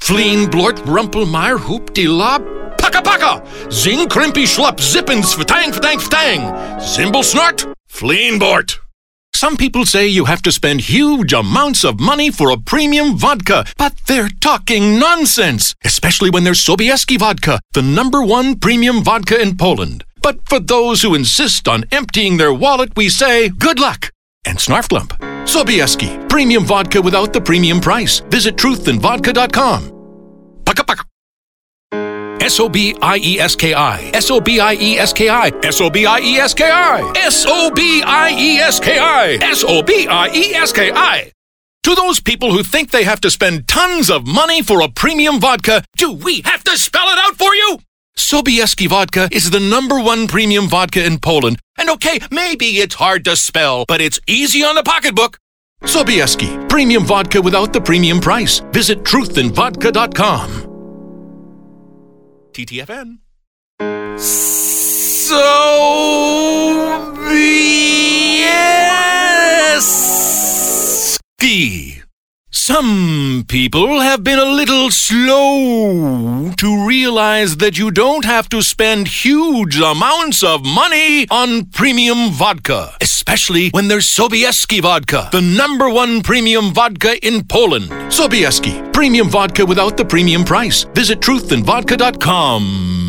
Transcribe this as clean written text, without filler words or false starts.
Fleen, Blort, Rumpelmeyer, Hoop-de-Lob, Paka-Paka, Zing, Krimpy, Schlupp, Zippins, Ftang, Ftang, Ftang, Zimble, Snort, Fleen, Blort. Some people say you have to spend huge amounts of money for a premium vodka, but they're talking nonsense, especially when there's Sobieski vodka, the #1 premium vodka in Poland. But for those who insist on emptying their wallet, we say good luck and snarflump. Sobieski, premium vodka without the premium price. Visit truthandvodka.com. Paka-paka. S-O-B-I-E-S-K-I. S-O-B-I-E-S-K-I. S-O-B-I-E-S-K-I. S-O-B-I-E-S-K-I. S-O-B-I-E-S-K-I. To those people who think they have to spend tons of money for a premium vodka, do we have to spell it out for you? Sobieski vodka is the #1 premium vodka in Poland. And okay, maybe it's hard to spell, but it's easy on the pocketbook. Sobieski, premium vodka without the premium price. Visit truthandvodka.com. TTFN. Sobieski. Some people have been a little slow to realize that you don't have to spend huge amounts of money on premium vodka, especially when there's Sobieski vodka, the #1 premium vodka in Poland. Sobieski, premium vodka without the premium price. Visit truthandvodka.com.